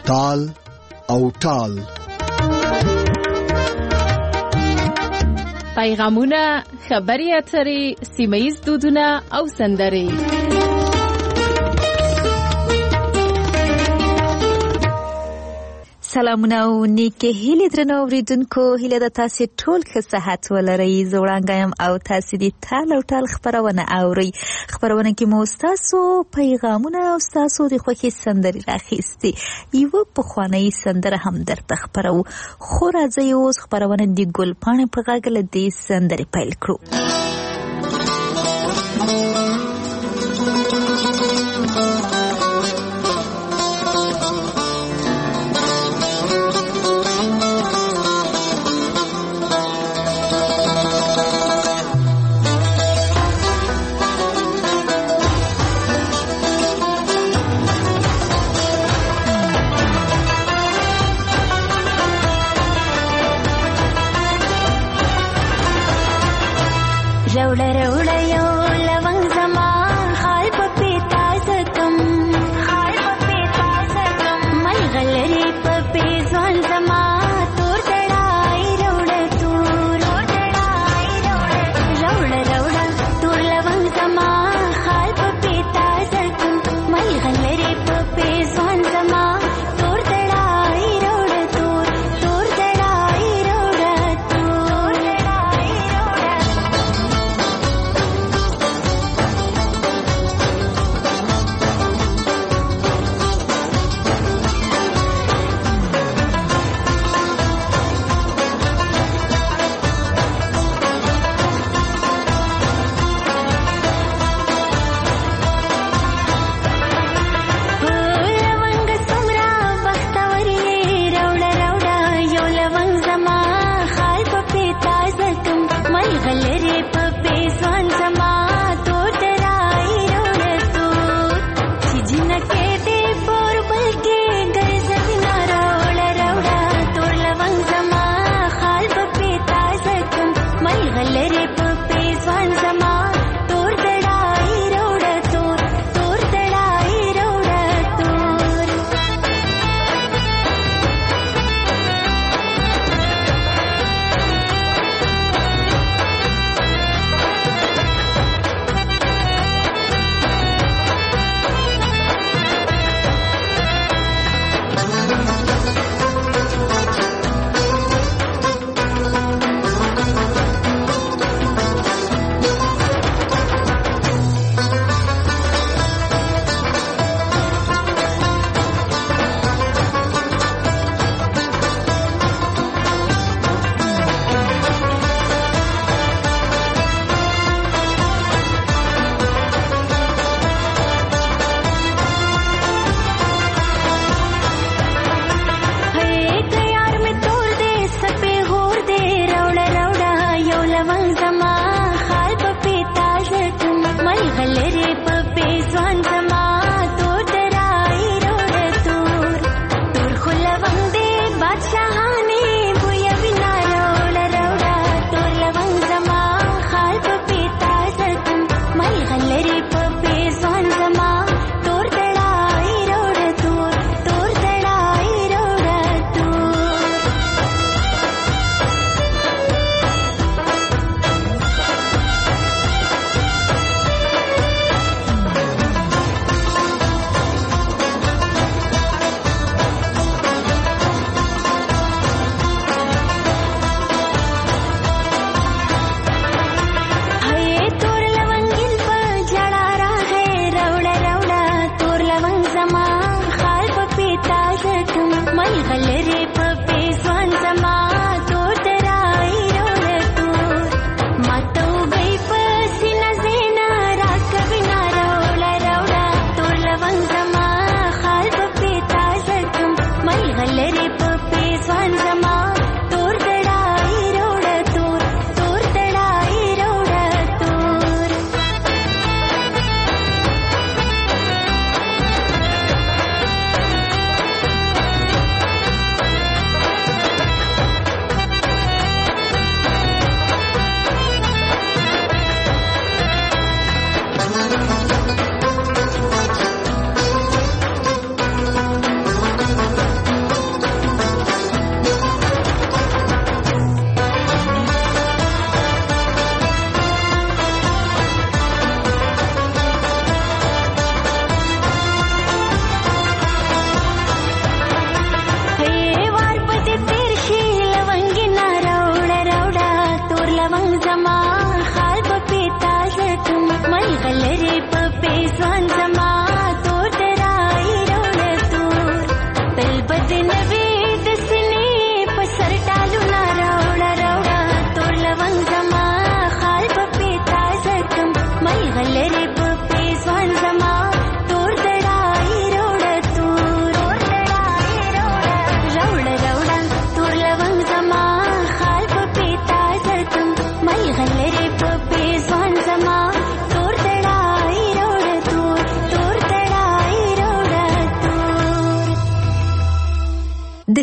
تال او ټال. پیغامونه، خبري اترې، سیمه‌ییز دودونه او سندرې. سلامونه او نیکه هیله درنو اوریدونکو، هیله د تاسو ټول ښه صحت ولرئ. زه وړاندې یم او تاسو دې ټال او ټال خبرونه اورئ. خبرونه کې مو تاسو پیغامونه او تاسو د خوښي سندرې راخېستي. یو پخوانی سندره هم درته خبرو، خو راځي اوس خبرونه د ګلپاڼې په غږ له دې سندرې پیل کړو.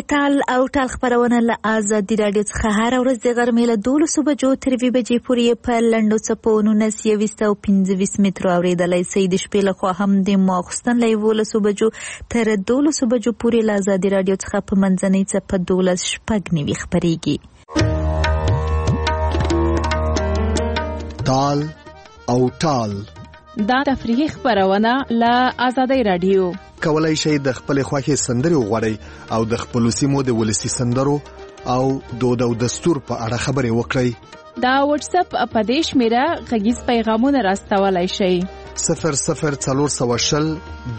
تال او ټال خبرونه له آزادي راډیو څخه هر ورځ د غرمې له 12 بجو تر 2 بجې پورې په لنډو څپو 19 او 25 مترو اورېدلای شئ. د شپې لخوا هم د ماخوستن له 11 بجو تر 12 بجو پورې له آزادي راډیو څخه په منځنۍ څپه 12:09 خپرېږي. تال او ټال دا تفریحي خبرونه له آزادي راډیو. کولای شئ د خپل خوښي سندري وغواړئ او د خپل سیمو د ولسی سندرو او دود او دستور په اړه خبرې وکړئ. دا واتس اپ اپدیش میرا غږیز پیغامونه راستولای شئ. 00420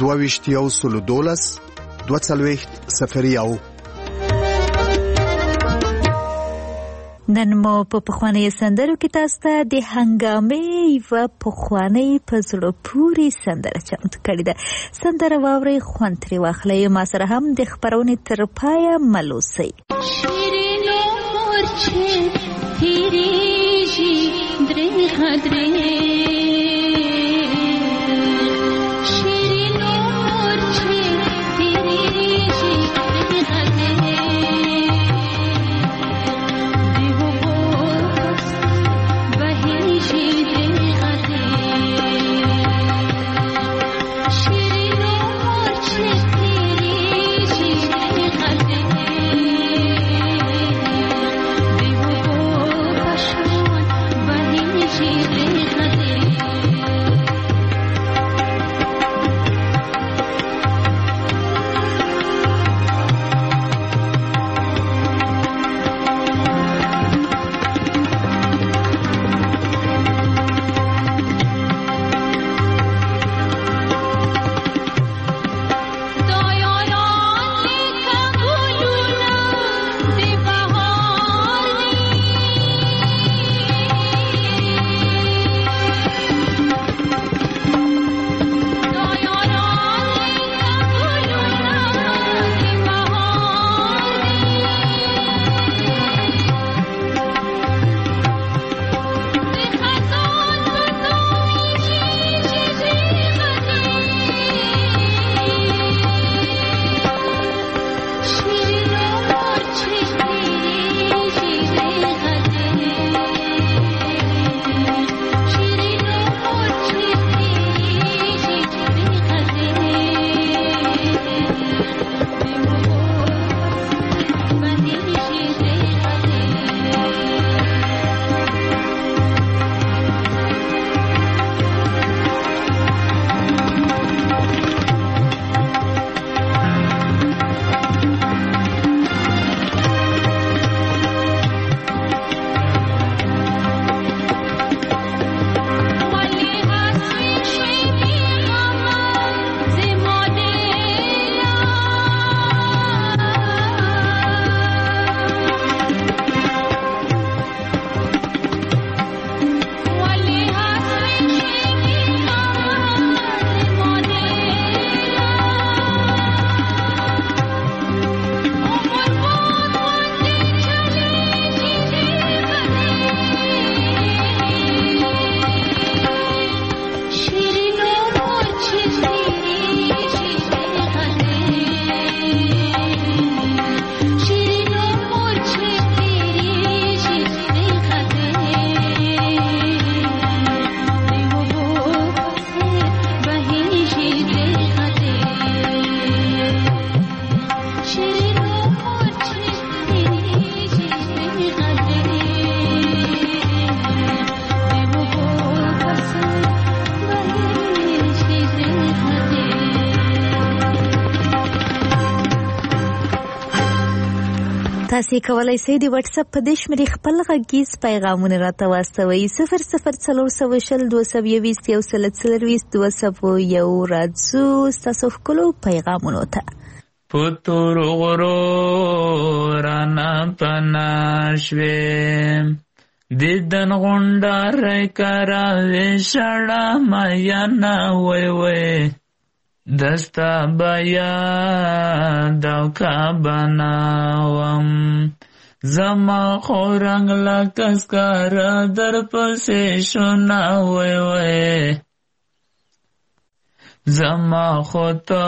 22 نن مو په پخواني سندرو کې تاسو ته د هنګامې و پخواني په زړه پورې سندره چمتو کړې ده. سندره واورئ، خوند ترې واخلئ، ما سره هم د خپرونې تر پایه مل اوسئ. شیرینو مورچې تیریږي درې خدرې تاسو کولای شئ د واتس اپ په دیش مری خپل غږیز پیغامونه راته واستوئ. 00420 راځو تاسو خپل پیغامونه ته. پتور غرو رانا پناشویم دیدن غندار کرا وشړه میا نا وای وای دستا بیا دوکا بناوم زما خورنگ لکسکار در پسی شنا وای وای زما خو ته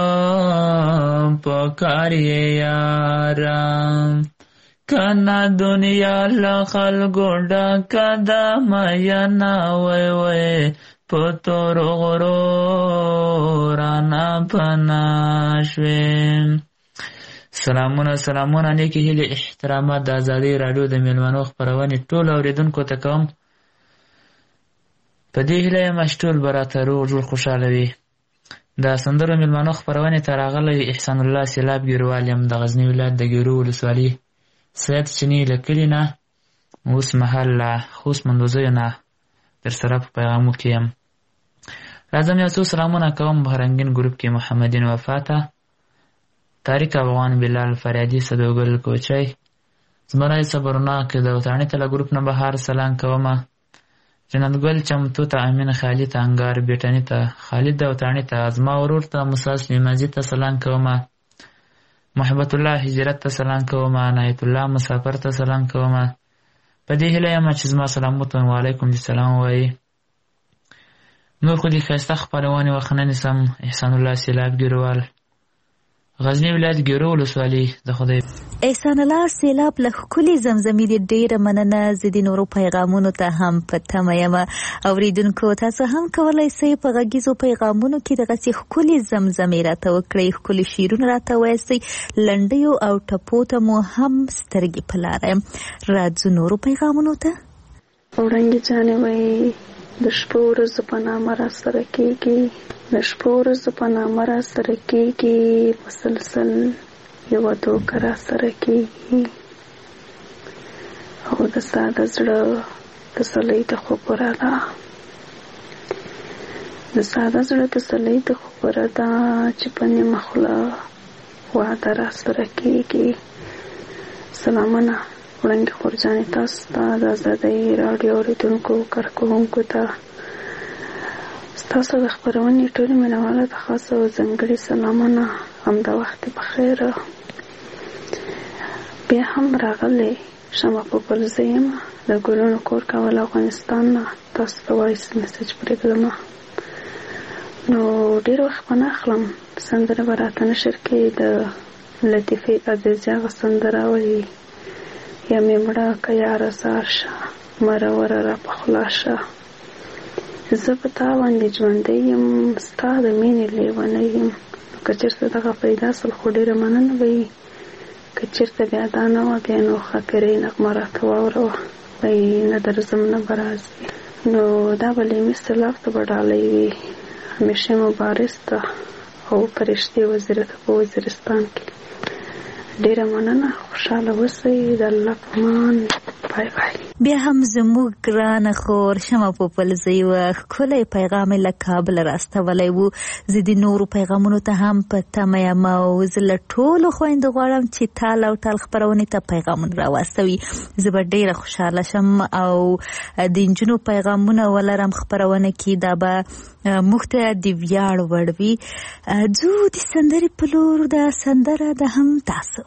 پکار یې یارم کنه دنیا له خلکو ډکه ده میینه وای وای په تورو غرو رانه پناه شوې. سلامونه نیکې هیلې احترامات د ازادۍ راډیو د میلمنو خپرونې ټولو اورېدونکو ته کوم. په دې هیله یم چې ټول به راته روغ جوړ خوشحاله وي. د سندرو میلمنو خپرونې ته راغلی احسان الله سیلاب ګیروال یم د غزني ولایت د ګیرو ولسوالي سید چیني له کلي نه اوس مهال له خوست مندوزیو نه در سره په پیغامو کې یم. راځم یو څو سلامونه کوم بهرنګین ګروپ کې محمدین وفاته، طارق افغان، بلال فریادي، صدوګل کوچی، زمرای صبرناک د وطاني تله ګروپ نه بهار سلام کومه، جنتګل چمتو ته، امین خالی ته، انګار بیټنی ته، خالد د وطاني ته، ازما ورور ته، موسی سلیمازي ته سلام کومه، محبت الله هجرت ته سلام کومه، عنایت الله مسافر ته سلام کومه. په دې هیله یم چې زما سلامونه وعلیکم السلام وایي. نور خو دې ښایسته خپرونې وخت نه نیسم. احسان الله سیلاب ګیروال، غزني ولایت ګیرو ولسوالي. د خدای احسان الله سیلاب له ښکلې زمزمې دې ډېره مننه. زه د نورو پیغامونو ته هم په تمه یم. اورېدونکو تاسو هم کولی سئ په غږیزو پیغامونو کې دغسې ښکلې زمزمې راته وکړئ، ښکلي شعرونه راته ووایاستئ، لنډیو او ټپو ته مو هم سترګې په لاره یم. راځو نورو پیغامونو ته. وړانګې جانې وایي د شپو ورځو په نامه را سره کېږي، د شپو ورځو په نامه را سره کېږي، مسلسل یوه دوکه را سره کېږي، او د ساده زړه تسلۍ د خبره ده، د ساده زړه تسلۍ د خبره ده چې په نیمه خوله واده را سره کېږي. سلامونه وړانګې خورجانې تاسو ته، د ازادۍ راډیو اورېدونکو کارکوونکو ته، ستاسو د خپرونې ټولې مینوالو ته خاصه او ځانګړې سلامونه. همدا وخت بخیر. بیا هم راغلی شمه په بل زه یم د ګلونو کور کول افغانستان نه تاسو ته وایس میسج پرېږدمه. نو ډېر وخت به نه اخلم، سندره به راته نشر کې د لطیفې عزیزي هغه سندره وایي یا مې مړه که یاره زار شه مروره را په خوله شه، زه په تا باندې ژوندی یم ستا د مینې لیونی یم. نو که چېرته دغه پیدا سل خو ډېره مننه به وي، که چېرته بیا دا نه وه بیا نو خاطرې نغمه راته واوروه، وایي نه درځم نه به راځي. نو دا به لیمي سیلاب ته به ډالۍ وي، همیشه مبارز ته او فرشتې په وزیرستان کې. ډېره مننه، خوشحاله اوسئ، د الله په امان. بای بای. بیا هم زموږ ګرانه خور شمه پوپلزۍ وه، ښکلی پیغام یې له کابل راستولی و. زه د نورو پیغامونو ته هم په تمه یم او زه له ټولو خویندو غواړم چې تال او تال خپرونې ته پیغامونه راواستوي. زه به ډېره خوشحاله شم او د نجونو پیغامونه ولرم خپرونه کې، دا به موږ ته د ویاړ وړ وي. ځو د سندرې په لور، د سندره د هم تاسو.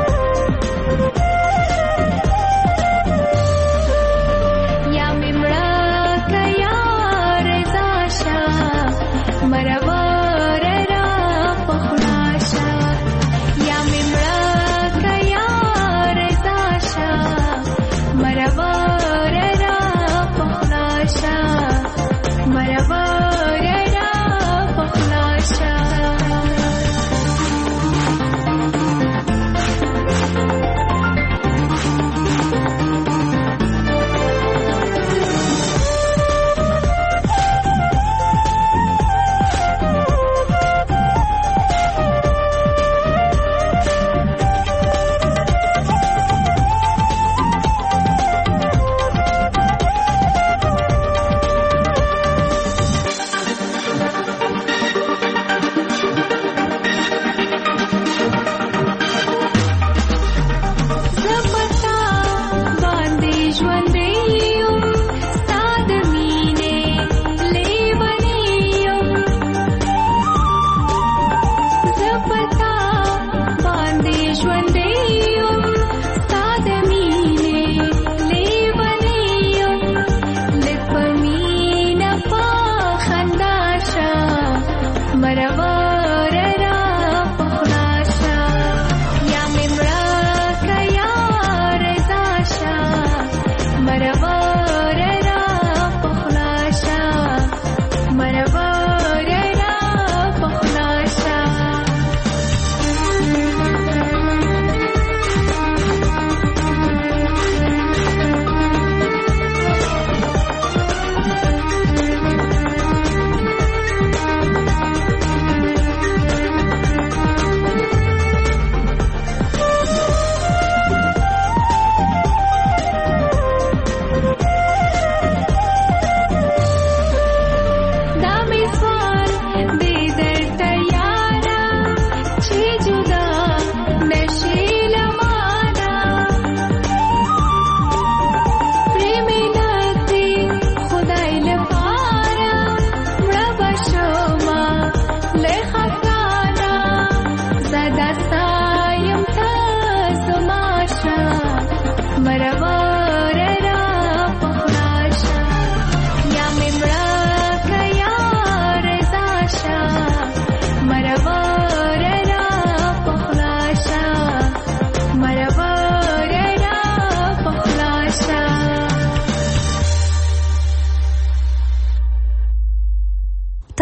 یا مې مړه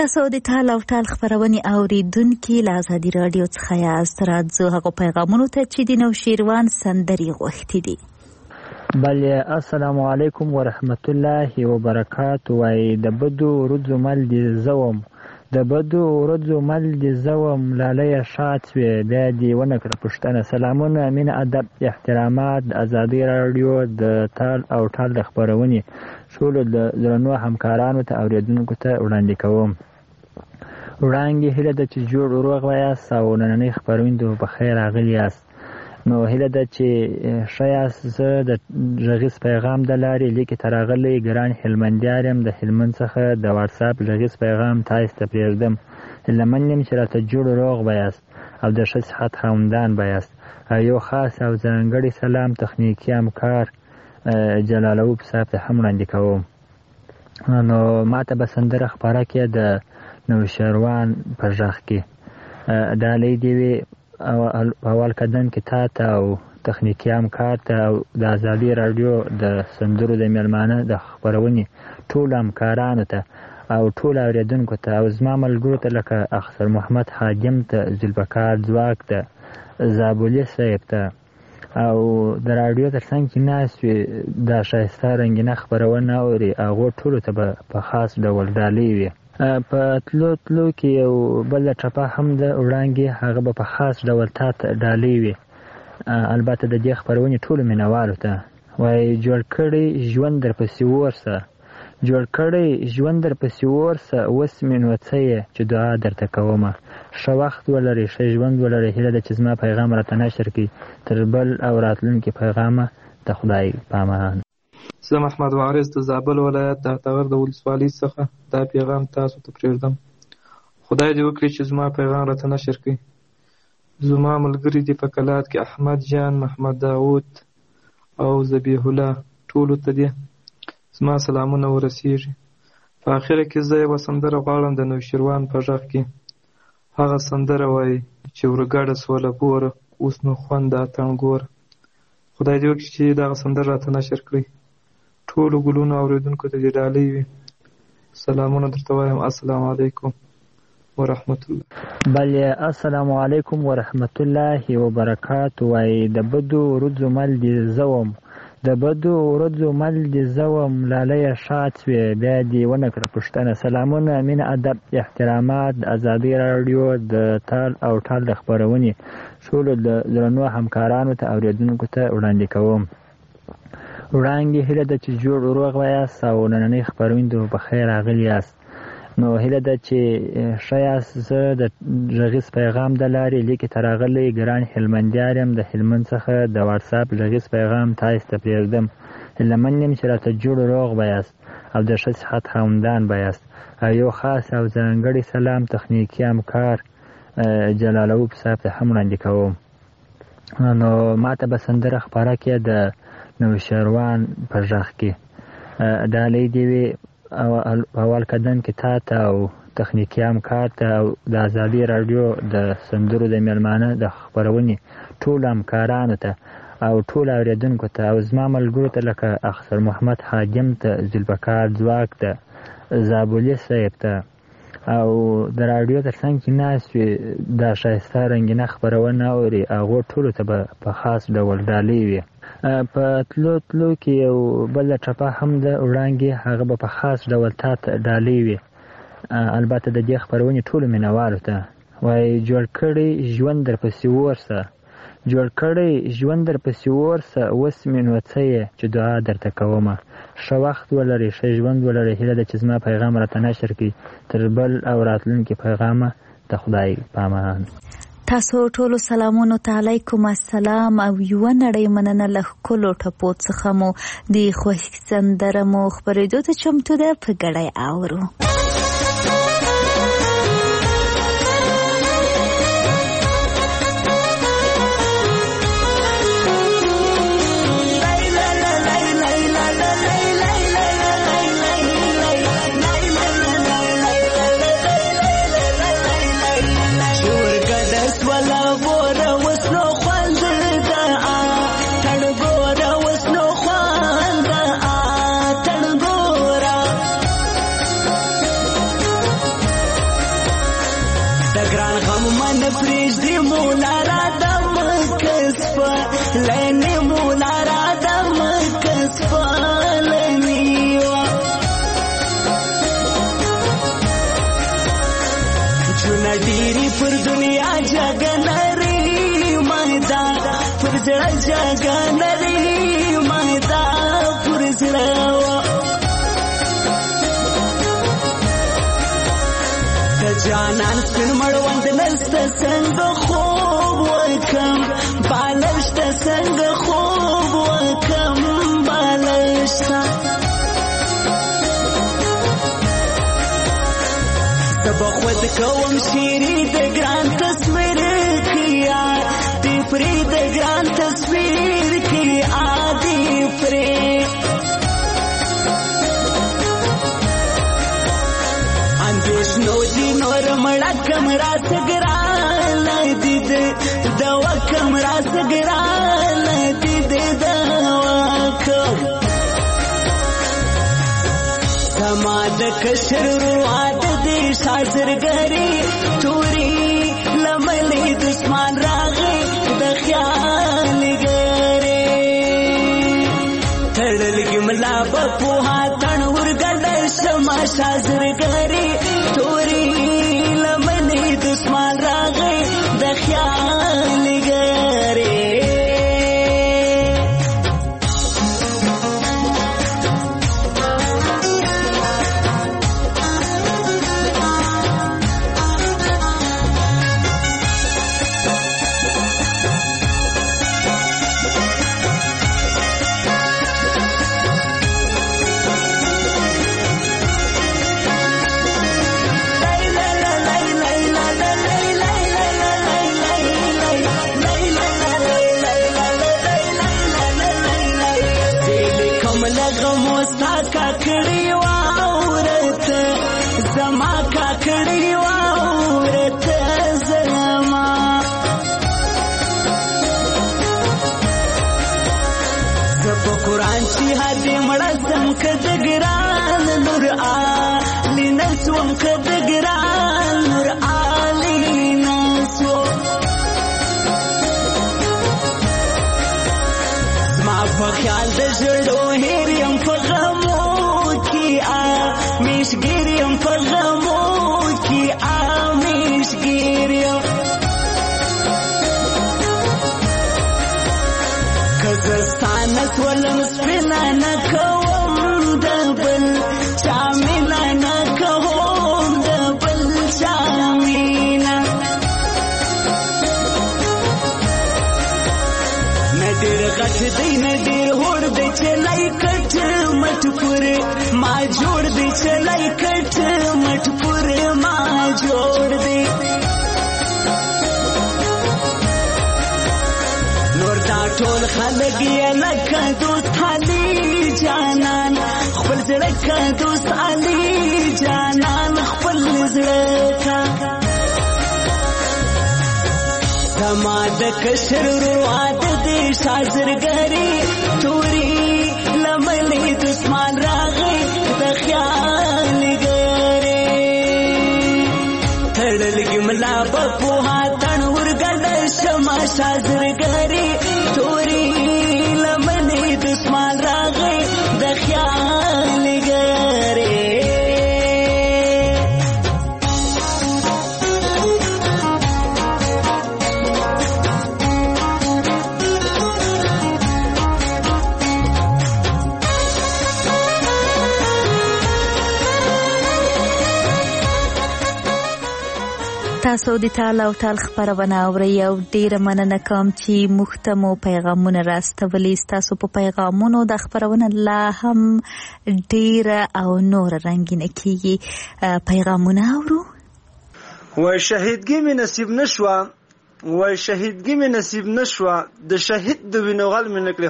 تاسو د تال او ټال خبرونه اوریدونکو له ازادي رادیو څخه یاست. راځو هغه پیغامونو ته چې د نوشیروان سندري غوښتي دي. بله السلام علیکم ورحمت الله وبرکاته. وای د بدو ورځو مل دي زوم د بدو ورځو مل دي زوم لاله شات وی بیا دی ونه کړ پښتنه. سلامونه مين ادب احترامات ازادي رادیو د تال او ټال خبرونه ټول د درنو همکارانو ته اوریدونکو ته وړاندې کوم. وړاندې هله د چې جوړ روغ وایاست او نننۍ خبرونه په خیر راغلی یاست. نو هله د چې شایاس زه د غږیز پیغام د لارې لیکي تراغلی ګران هلمندیارم د هلمند څخه د واتس اپ غږیز پیغام تاسو ته پریږدم. لمنیم چې راته جوړ روغ وایاست او د ښه صحت خاوندان وایاست. یو خاص او ځانګړی سلام تخنیکی همکار جلالو صاحب ته هم وړاندې کوم. نو ماته به سندره خبره کې د نوشیروان په غږ کې ډالۍ دی وی اول قدم کې تا ته او تخنیکی همکار ته او د ازادي رادیو د سندرو د میلمانه د خبرونې ټول همکارانو ته او ټول اوریدونکو ته او زما ملګرو ته لکه اخسر محمد حاجم ته ذوالبقار ځواک ته زابولي صاحب ته او د رادیو تر څنګ کې ناست وي دا ښایسته رنګینه خبرونه اوري هغو ټولو ته به په خاص ډول ډالۍ وي. په تلو کې یو بله ټپه هم د وړاندې هغه به په خاص ډول تا ته ډالۍ وي. البته د دې خبرونې ټولو مینوالو ته وایي جوړ کړی ژوند درپسې ورسه جوړ کړی ژوند درپسې ورسه اوس مې نو څه یې چې دعا درته کومه. ښه وخت ولرئ ښه ژوند ولرئ. هیله ده چې زما پیغام راته نشر کړي تر بل او راتلونکي پیغامه د خدای پامان. زه محمد وارث د زابل ولایت د اټغر د ولسوالۍ څخه دا پیغام تاسو ته پرېږدم. خدای دې وکړي چې زما پیغام راته نشر کړي. زما ملګري دي په کلات کې احمد جان، محمد داود او ذبیح الله ټولو ته دي زما سلامونه ورسیږي. په اخره کې زه یوه سندره غواړم د نوشیروان په غږ کې. هغه سندره وایي چې ورګډه سوله بوره اوس نو خوند د اتڼ ګوره. خدای دې وکړي چې دغه سندره راته نشر کړي. ټولو ګلونو اوریدونکو ته دې ډالۍ وي. سلامونه درته وایم. السلام علیکم ورحمت الله. بله السلام علیکم ورحمت الله وبرکاته. وای د بدو ورځو مل دي زوم د بدو ورځو مل دي زوم لاله شات وی بیا دی ونه کړ پښتنه. سلامونه مين ادب احترامات ازادي رادیو د تال او ټال خبرونه ټول د درنو همکارانو ته اوریدونکو ته وړاندې کوم. وړاندې هله د چې جوړ روغ وایاست او نننۍ خبرونه په خیر راغلی یاست. نو هله ده چې شایاس زه د غږیز پیغام د لارې لیکي تراغلی ګران هلمندیارم د هلمند څخه د واتس اپ غږیز پیغام تاسو ته پرېږدم. لمنیم چې راته جوړ روغ وایاست او د ښه صحت خاوندان وایاست. یو خاص او ځانګړی سلام تخنیکی همکار جلالو صاحب ته هم وړاندې کوم. نو ماته به سندره خبره کې د نوشیروان په غږ کې ډالۍ دی وی اول قدم کې تا ته او تخنیکی همکار ته او د ازادي رادیو د سندرو د میلمانه د خبرونې ټول همکارانو ته او ټول اوریدونکو ته او زما ملګرو ته لکه اخسر محمد حاجم ته ذوالبقار ځواک ته زابولي صاحب ته او د رادیو تر څنګ کې ناست وي دا ښایسته رنګینه خبرونه اوري هغو ټولو ته به په خاص ډول ډالۍ وي. په تلو کې یو بله ټپه هم د وړاندې هغه به په خاص ډول تا ته ډالۍ وي. البته د دې خبرونې ټولو مینوالو ته وایي جوړ کړی ژوند درپسې ورسه جوړ کړی ژوند درپسې ورسه اوس مې نو څه یې چې دعا درته کومه. ښه وخت ولرئ ښه ژوند ولرئ. هیله ده چې زما پیغام راته نشر کړي تر بل او راتلونکي پیغامه د خدای پامان. تاسو ټولو سلامونو ته علیکم السلام او یو نړۍ مننه له ښکلو ټپو څخه مو د خوښ سندره مو خپرېدو ته چمتو ده په ګډه اورو. پر زړه جګه لري ما دا پر زړه د جانان سپین مړوند نسته څنګه خوب وکم بالشته څنګه خوب وکم بالشته زه به خود کوم شیري د ګران تصویر کې عادي پرې د ګران تصویر کې عادي پرې اندېښنو دي نور مړه کم راڅه ګرانه دي دوا کم راڅه ګرانه دي دوا کم زما د کشر رواد دي شازرګري توري لملې دشمن راغی د خیال ګري تړلګي ملا په پوها تن ورګل شما شازرګري توري لملې دشمن راغی د خیال ګري کاکړی واورته زما کاکړی واورته زما زب قرآن چې هدي مړسم کد ګران نور علی نسوم کد ګران نور علی نسو زما په خیال د زړو هریم په مشګریم په غمو کې مشګریم کزستان سولم سپینا نه کوم د بل چا مینا نه کوم د بل چا مینا نه ډېر غټ دی نه ډېر هوړ دی چې لای کټ مټ پورې ما جوړ دی چلای کټ مټ پورې ما جوړ دی نور دا ټول خلک یې لکه دوست علي جانان خپل زړه که دوست علي جانان خپل زړه که زما د کشر رواد دي شازرګري توري لملې دشمن راغی د خیال ګري تړلګي ملا په پوها تن ورګل شما شازرګري توري لملې دشمن راغی د خیال ګري تاسو د تعال او تعال خبرونه اورئ او ډیره مننه کوم چې موږ ته مو پیغامونه راستولي تاسو په پیغامونو د خبرونه لا هم ډیره او نور رنگینه کیږي پیغامونه اورو وای شهیدګي مې نصیب نشوه د شهید د وینوغل مې نکړې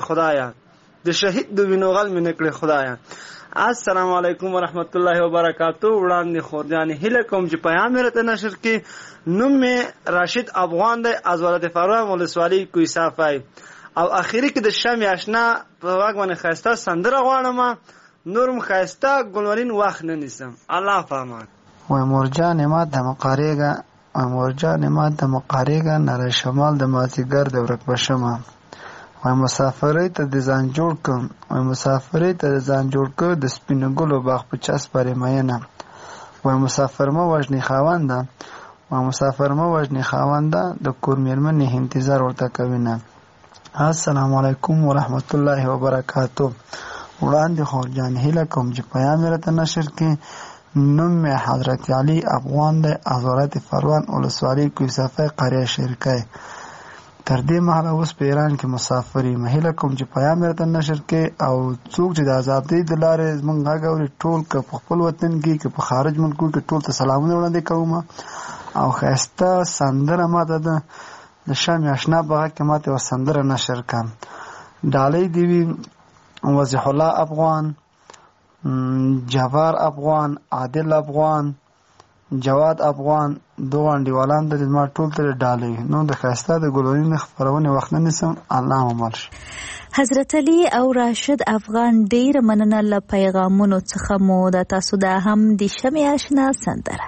خدایا السلام علیکم ورحمت الله وبرکاتہ وړاندې خوردیانې هیله کوم چې پیغام راته نشر کې نوم مې راشد افغان دی از ولایت فراه ولسوالۍ کوی صافای او اخیری کې د شمع آشنا په واګ باندې خاسته سندره غواړم نورم خاسته ګلورین وخت نه نیسم الله فامان وای مرجان ما د مقاریګا نره شمال د مازیګر د ورک بشمه وای مسافرۍ ته د ځان جوړ کړ د سپینو ګلو باغ په چاس پرې مینه وای مسافر مو وژنې خاونده د کور مېرمنې انتظار ورته کوي نه السلام علیکم ورحمت الله وبرکاتو. وړاندې خورجان هیله کوم چې پیام راته نشر کې نوم مې حضرت علي افغان دی از ولایت فروان ولسوالۍ کوهستان قریه شرکۍ. تر دې مهاله اوس په ایران کې مسافر یم. هیله کوم چې پیام راته نشر کې او څوک چې د ازادۍ د لارې زموږ غږ اوري ټول که په خپل وطن کې که په خارج ملکو کې ټول ته سلامونه وړاندې کوم او ښایسته سندره ماته ده د شام اشنا بغه کې ماته یوه سندره نشر کړم. ډالۍ دې وي وضیح الله افغان، جبار افغان، عادل افغان، جواد افغان، دغه انډیوالان د ما ټول ته ډالۍ. نو د ښایسته د ګلورین خپرونې وخت نه نیسم. الله مو مل شي. حضرت علي او راشد افغان ډیر مننه له پیغامونو څخه مو د تاسو دا هم د شمع اشنا سندره.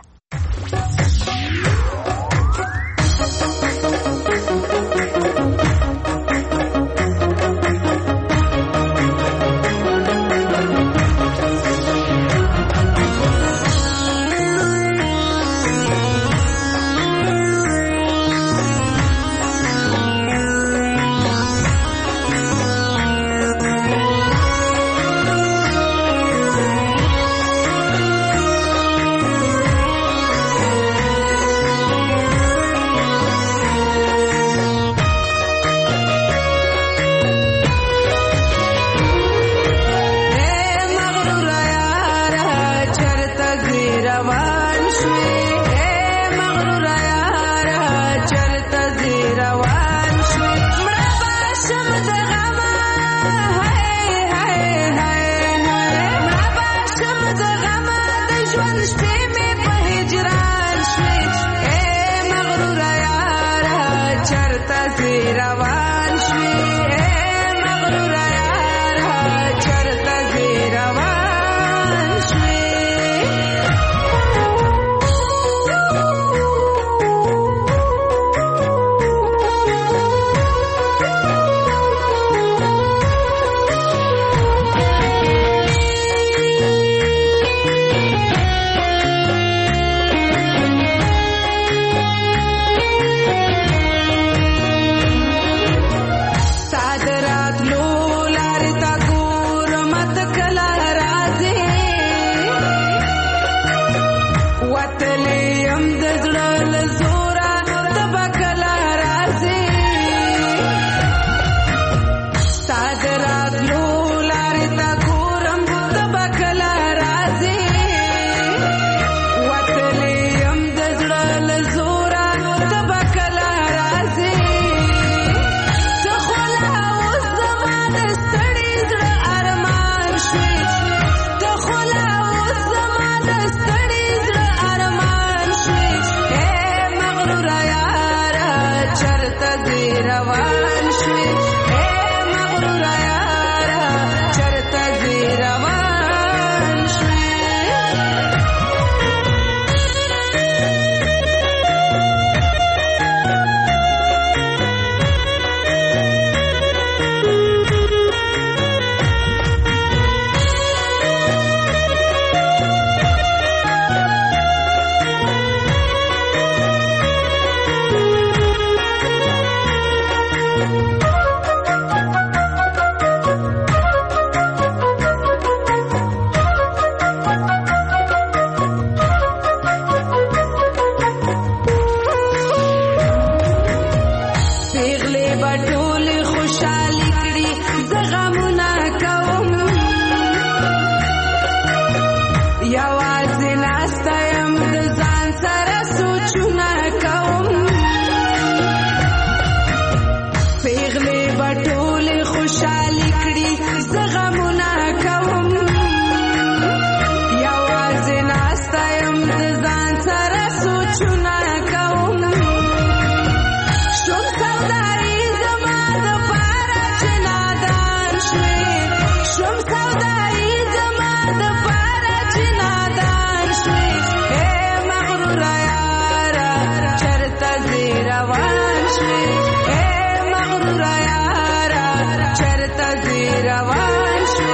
روان شوي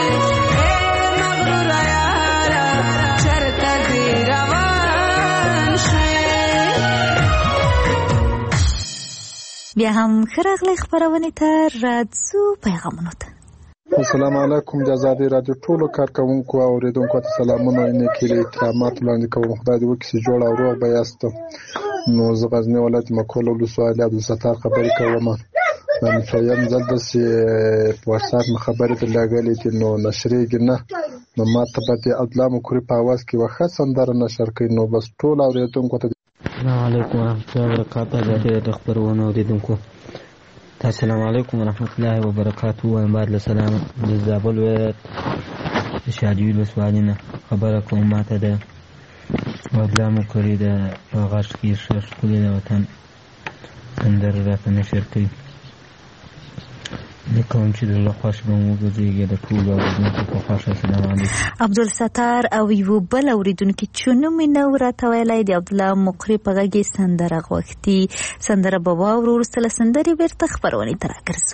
بیا هم ښه راغلی خپرونې ته، راځو پیغامونو ته. السلام علیکم. د آزادۍ راډیو ټولو کارکوونکو او اورېدونکو ته سلامونه او نیکې احترامات وړاندې کوم. خدای دې وکړي چې جوړ او روغ به یاست. نو زه غزني ولایت مکول ولسوالۍ عبدالستار خبرې کوم. نن څویم ځل داسې په واتساپ مې خبرې درلېږلې دي، نو نشرېږي نه. نو ما ته به د عبدالله مکوري په اواز کې یوه ښه سندره نشر کړي. نو بس ټول اورېدونکو ته السلام علیکم ورحمت الله وبرکاته. آزادۍ راډیو خپرونو اورېدونکو ته السلام علیکم ورحمت الله وبرکاته. وایم بعد له سلام د زابل ولایت د شاجوی ولسوالۍ نه خبره کوم. ما ته د عبدالله مکوري د په غږ کې ښه ښکلې د وطن سندره راته نشر کوي. زه کوم چې د زړه خوښ به مو وګرځېږي د ټولو اورېدونکو په خوښه. السلام علیکم. عبدالستار او یو بل اورېدونکي چې نوم یې نه و راته ویلی، د عبدالله مقري په غږ یې سندره غوښتي. سندره به واورو، وروسته له سندرې بېرته خپرونې ته راګرځو.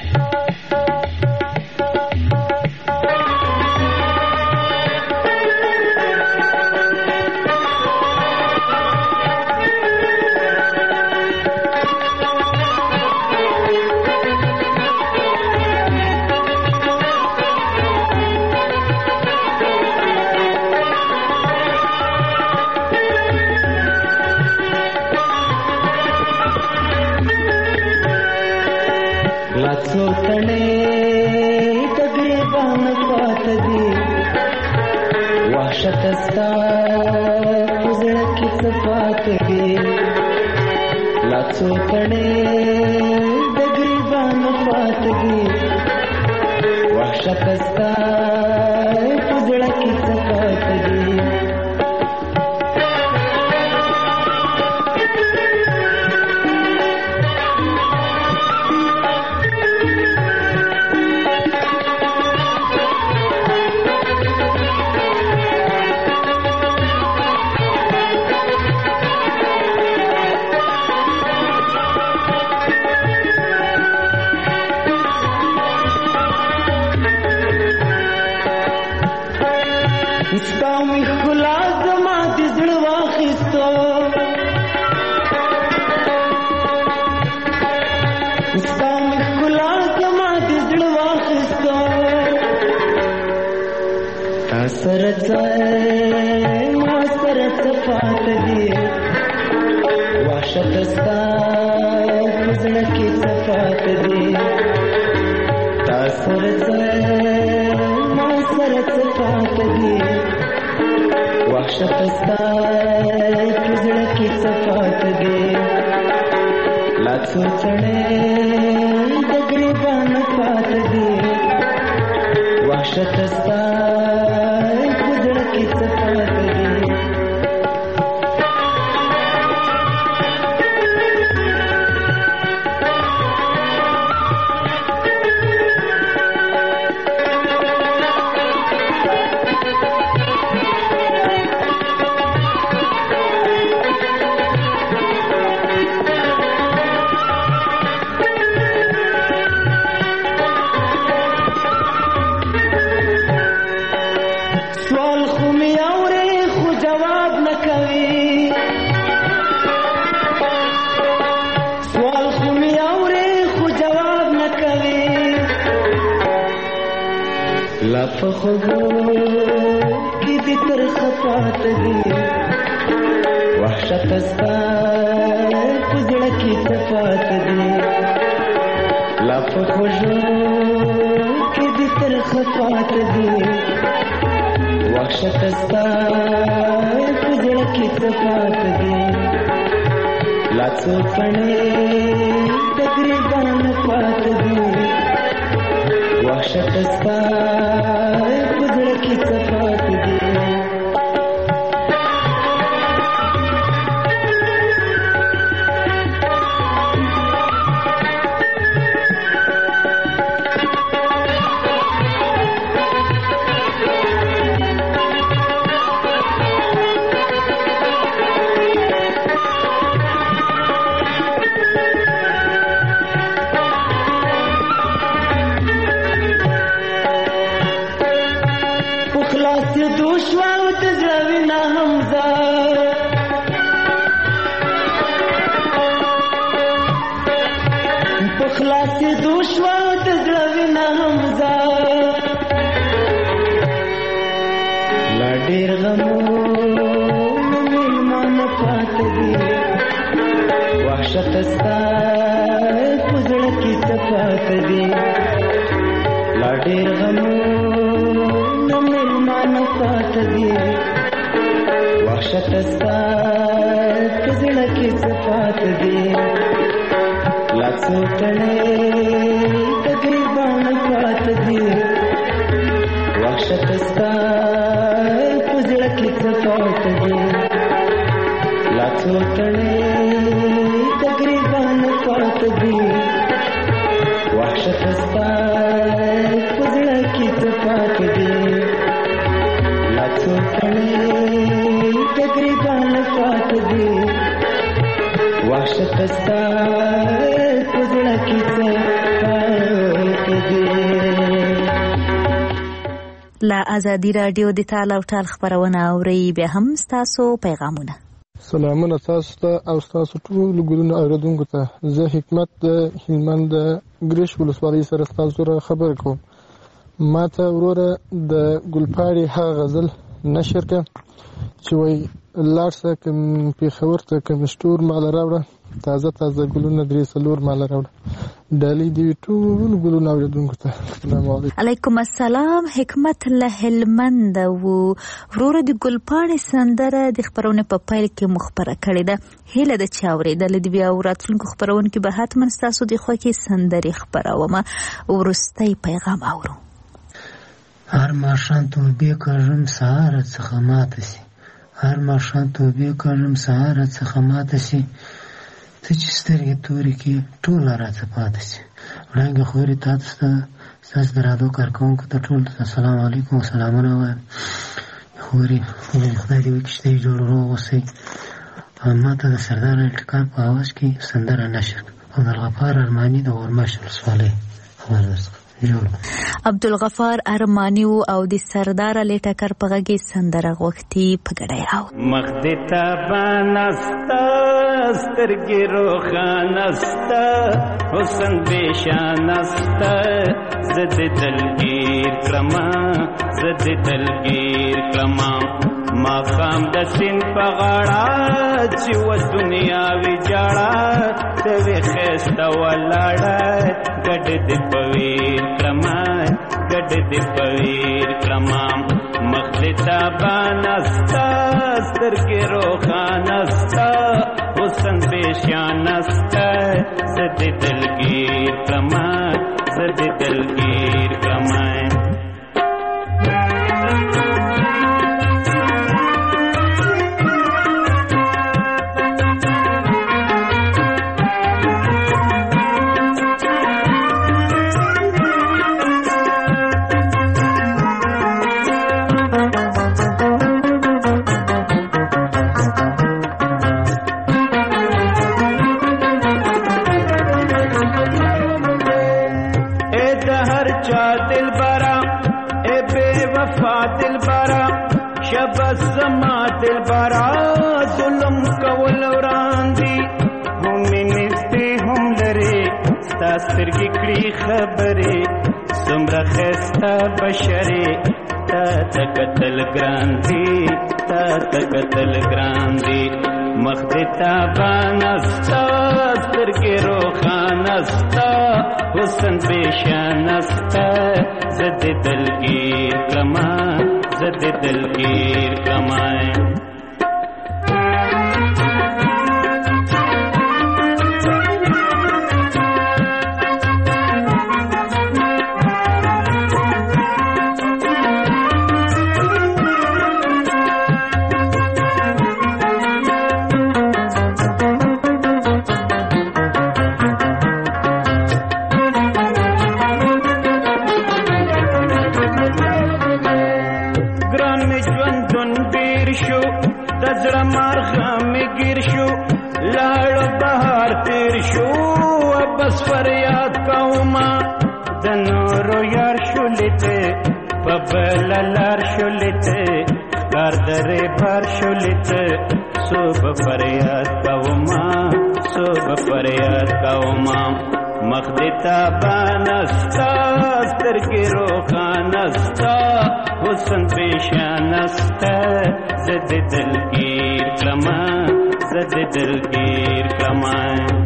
شکستا زړه کې صفات دي، لا څو کڼې د ګریبان فات دي. وحشتستا زړه کې صفات دي. خلاصې دوشوا د زړه وینا همزه لا ډېر غمونه مېلمانه پاته دي وحشت ستا په زړه کې څه پاته دي لا ډېر غمونه مېلمانه پاته دي وحشت ستا په زړه کې څه پاته دي لا څو تڼۍ تقریباً پاته دي وحشت ستا په زړه کې څه پاته دي لا څو تڼۍ تقریباً پاته دي وحشت ستا په زړه کې څه پاته دي لا څو تڼۍ تقریباً پاته دي وحشت ستا په زړه کې څه پاته دي. لا ازادي رادیو د تال او ټال خبرونه اوري بیا هم ستاسو پیغامونه. سلامونه تاسو ته او تاسو ټول ګلونه اوریدونکو ته. زه حکمت د هلمند د ګریش ولسوالۍ سره تاسو سره خبر کوم. ما ته وروره د ګلپاړي هغه غزل نشر کړه چې وایي لاړ شه پېښور ته کمشټور ماله راوړه تازه تازه ګلونه 3-4 ماله راوړه. ډالۍ دې ټول ګلونه اوریدونکو ته. السلام علیکم. علیکم السلام. حکمت له هلمند وو. وروره د ګلپاڼې سندره د خپرونې په پیل کې مخبره کړې ده. هیله ده چې اورېدلې دې بیا راتلونکو خپرونو کې به حتما ستاسو د خوښې سندرې خپرومه. وروستی پیغام اورو. هر ماښام توبې کړم سهار څخه ماته سي هر ماښام توبې کړم سهار څخه ماته سي ته چې سترګې تورې کې ټوله راڅه پاته سي وړانګې خورې تاسو ته ستاسو د راډیو کارکوونکو ته ټولو ته السلام علیکم او سلامونه وایم. خورې خدای دې وکړي چې ته یې جوړ روغ اوسئ. ما ته د سردار الټکار په اواز کې سندره نشر عبدالغفار ارماني د غورماش ولسوالۍ خبر درڅخه عبدالغفار ارمانی او د سردار علی ټکر په غږی سندره غوښتي په ګډه او مخ دې تابانستا سترګې روښانستا حسن بېشانستا زه دې دلګیر کړمه زه دې دلګیر کړمه ماښام د سیند په غاړه چې و دنیا ویجاړه ته وې ښایسته ولاړه ګډ دې په ویر کړمه ګډ دې په ویر کړمه مخ دې تابانه ستا سترګې روښانه ستا حسن بېشانه ستا زه دې دلګیر کړمه زه دې دلګیر کړمه. شبس زما دل برا ظلم کول وراندي هم نږدې هم لرې ستا سترګې کړي خبرې څومره ښایسته بشرې تا ته کتل ګران دي تا ته کتل ګران دي مخ دې تابانه ستا سترګې روښانه ستا حسن بېشانه ستا زه دې دلګیر کړمه زه دې دلګیر کړمه. لار شولته کار درې بار شولته صوب فریاد کوما صوب فریاد کوما مخ دې تابانه ستا سترګې روښانه ستا حسن پیشانه ستا زه دې دلګیر کړمه زه دې دلګیر کړمه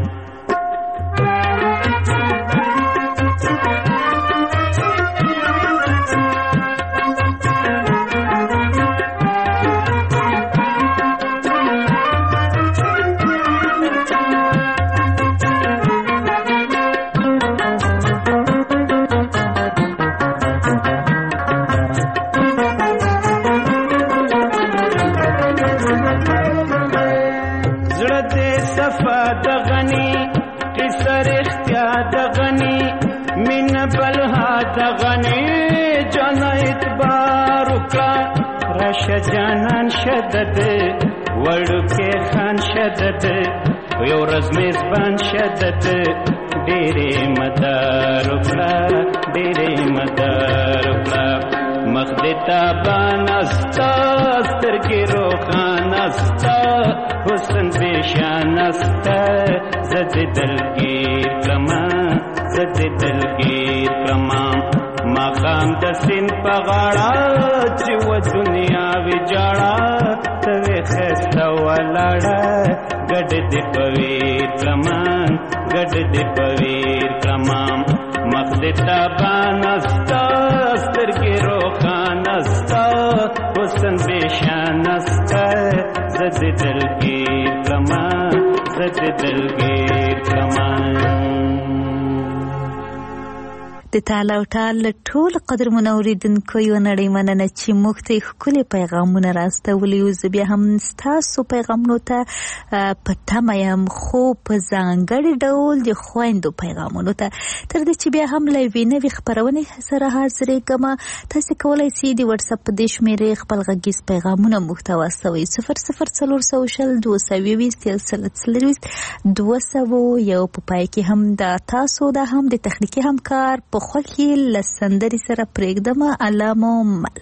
جانان شدد وړوکی خان شدد یو ورځ میزبان شدد ډېرې مدار وکړه ډېرې مدار وکړه مخ دې تابانه ستا سترګې روښانه ستا حسن پیشانه ستا زه دې دلګیر کړمه زه دې دلګیر کړمه ماښام د سیند په غاړه چې و دنیا ویجاړه ته وې ښایسته ولاړه ګډ دې په ویر کړمه ګډ دې په ویر کړمه مخ دې تابانه ستا سترګې روښانه ستا حسن پیشانه ستا زه دې دلګیر کړمه زه دې دلګیر کړمه د تال او ټال ټول قدرمنو اوریدونکو یو نړۍ مننه چې موږ ته ښکلي پیغامونه راستولي یو. زه بیا هم ستاسو پیغامونو ته په تمه یم، خو په ځانګړي ډول د خویندو پیغامونو ته. تر دې چې بیا هم له یوې نوې خپرونې سره حاضرېږم، تاسې کولی سئ د وټساپ په دې شمېرې خپل غږیز پیغامونه موږ ته واستوئ 00400 په پای کې هم دا تاسو دا هم د تخنیکي همکار په خوښي له سندرې سره پرېږدم. علامه مل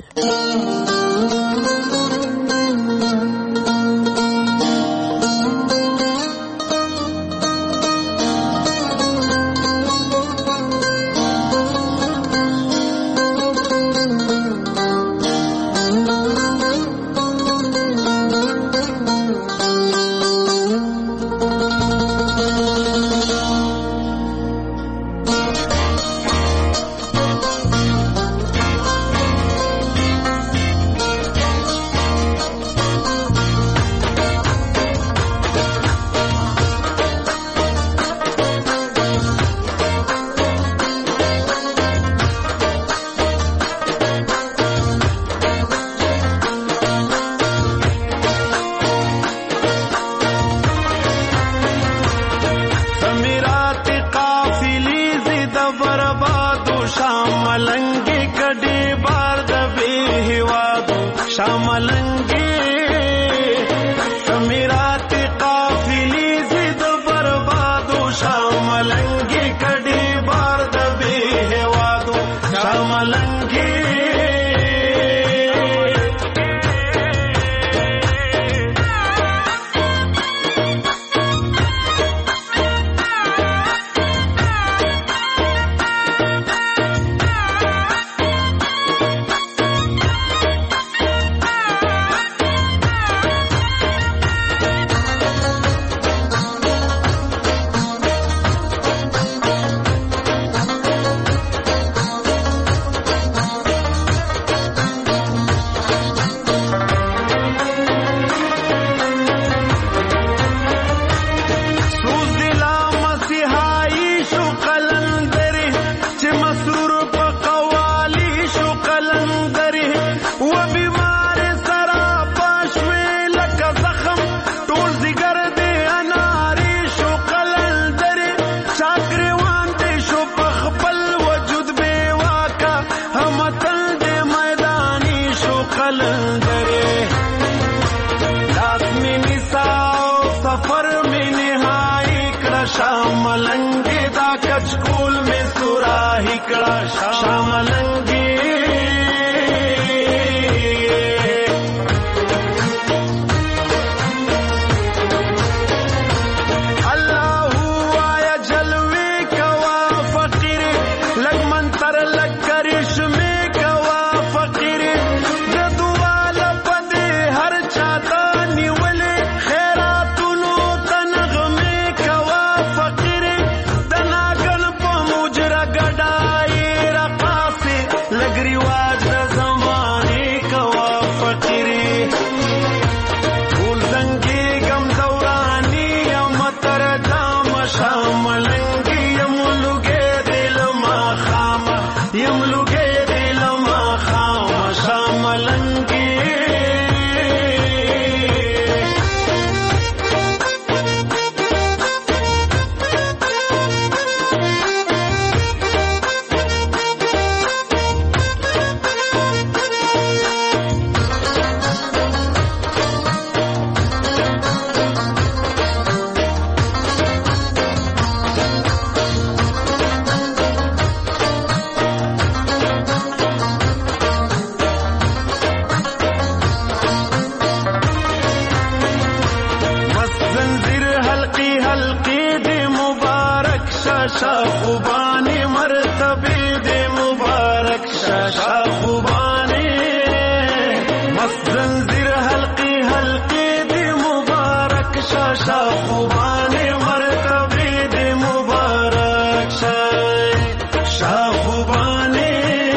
Allah hu aya jalwe kawa مبارک شاه خوبانه مست زنجیر حلقی حلقی دی مبارک شاه خوبانه مرتبه دی مبارک شاه خوبانه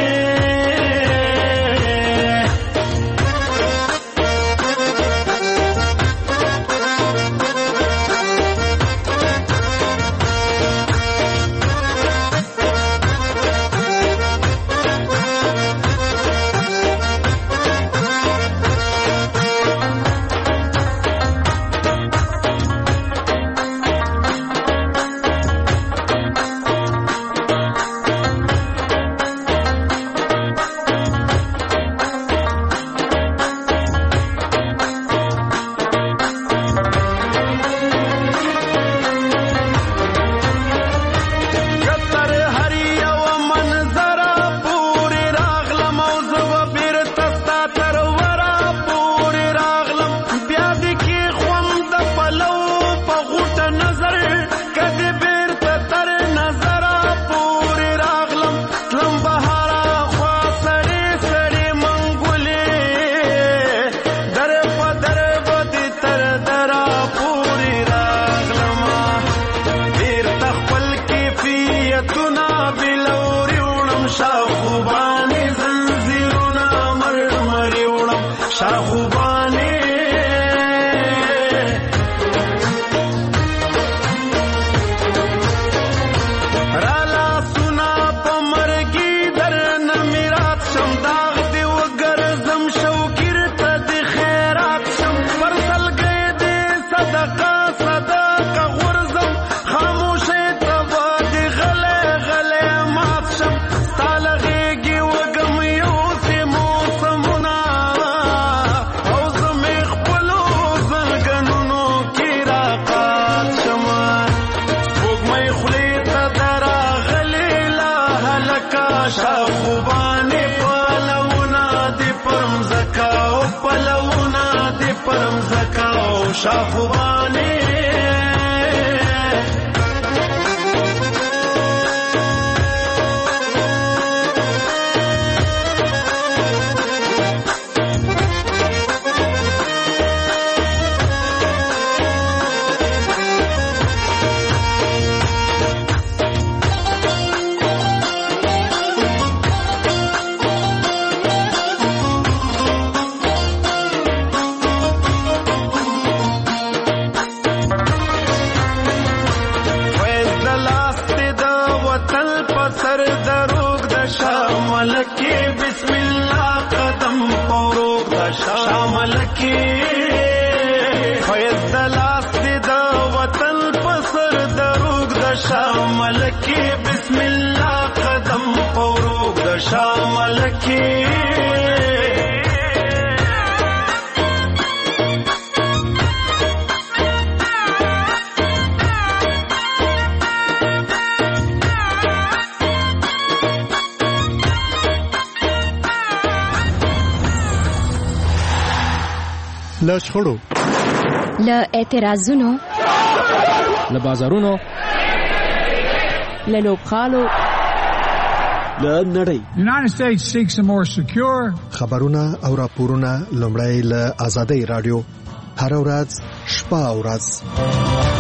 له شخړو، له اعتراضونو، له بازارونو، له لوبغالو، له نړۍ. United States seeks a more secure. خبرونه او راپورونه لومړی له آزادۍ رادیو هر ورځ شپه او ورځ